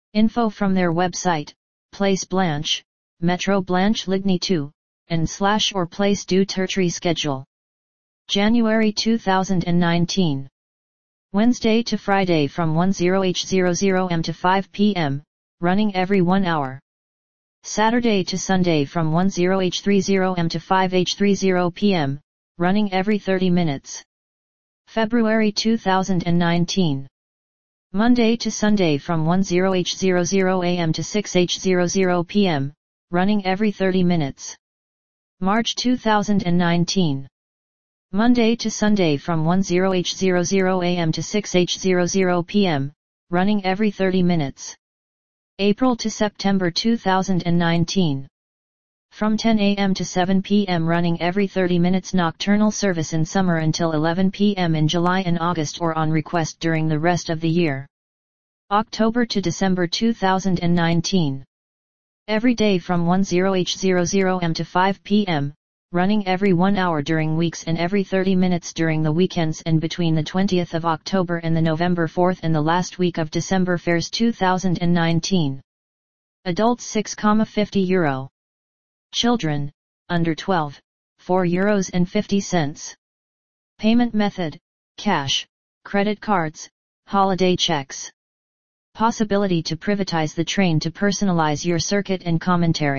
Info from their website, Place Blanche, Metro Blanche Ligny 2, / or Place du Tertiary schedule. January 2019. Wednesday to Friday from 10h00 am to 5 p.m., running every 1 hour. Saturday to Sunday from 10h30 am to 5h30 p.m., running every 30 minutes. February 2019. Monday to Sunday from 10h00 am to 6h00 p.m., running every 30 minutes. March 2019. Monday to Sunday from 10h00 am to 6h00 p.m., running every 30 minutes. April to September 2019. From 10 a.m. to 7 p.m. running every 30 minutes nocturnal service in summer until 11 p.m. in July and August or on request during the rest of the year. October to December 2019. Every day from 10h00 am to 5 p.m., running every 1 hour during weeks and every 30 minutes during the weekends and between the 20th of October and the November 4th and the last week of December fares 2019. Adults €6.50. Children, under 12, €4.50. Payment method, cash, credit cards, holiday checks. Possibility to privatize the train to personalize your circuit and commentary.